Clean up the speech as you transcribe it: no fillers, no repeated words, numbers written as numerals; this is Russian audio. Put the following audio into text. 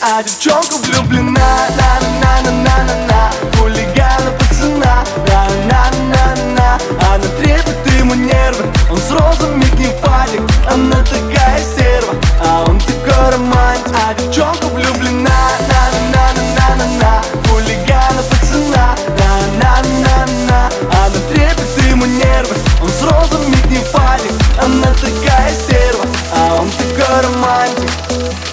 а девчонка влюблена. На-на-на-на-на-на, хулигана пацана. На-на-на-на, она трепет ему нервы. Он с розами гневалик, она такая стерва, а он такой романтик. А девчонка влюблена. На-на-на-на-на-на, хулигана пацана. На-на-на-на, она трепет ему нервы. Он с розами гневалик, она такая стерва, а он такой романтик.